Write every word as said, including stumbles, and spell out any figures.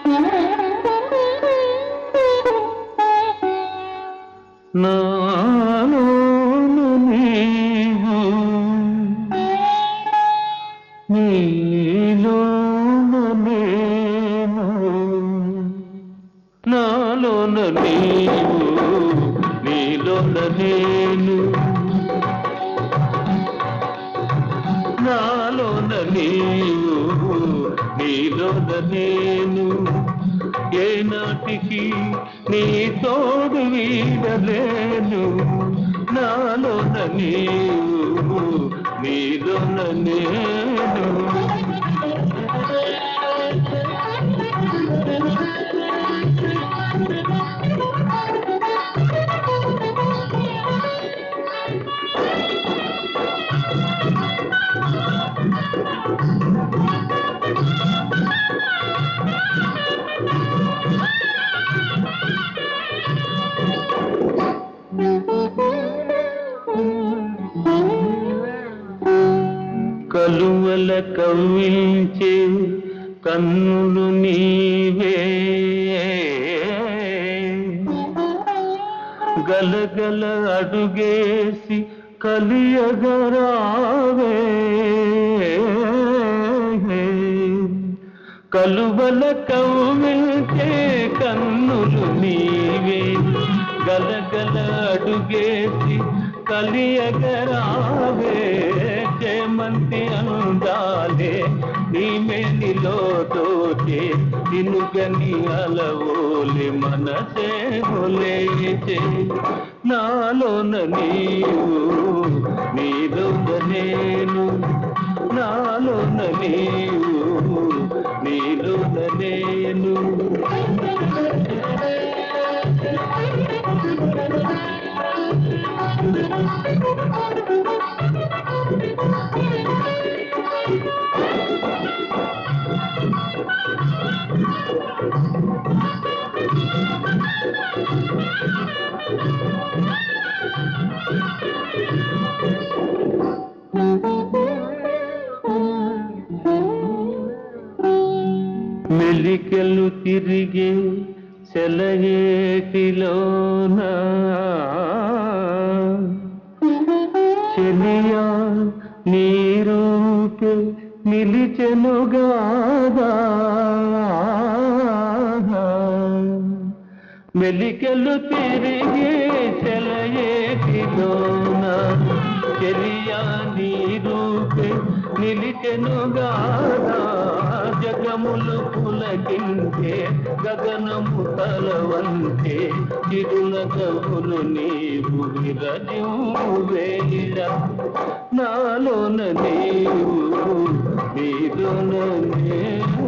నాలోన నీవు నీలోన నేను నాలోన నీవు నీలోన నేను నాలోన నీవు నీలోన నేను ఏనాటికి నీ తోడు వీడలేను నాలోన నీవు నీలోన నేను కలువల కవ్వించే కన్నులు నీవే గలగల అడుగేసి కలియగరావే కలువల కవ్వించే కన్నులు నీవే గలగల అడుగేసి కలియగరావే చేమంతి అందాలే నీ మేనిలో తోచే తినుగని అలవోలి మనసే ఒలేచే నాలోన నీవు నీలోన నేను నాలోన నీవు నీలోన నేను మెలికలు తిరిగే సెలయేటిలోన చెలియా నీ రూపే నిలిచెనుగాదా మెలికలు తిరిగే సెలయేటిలోన చెలియా నీ రూపే నిలిచెనుగాదా జగములు పులకించే గగనము తలవంతే చిరునగములు నీవు విరజివేళ నాలోన నీవు నీలోన నేను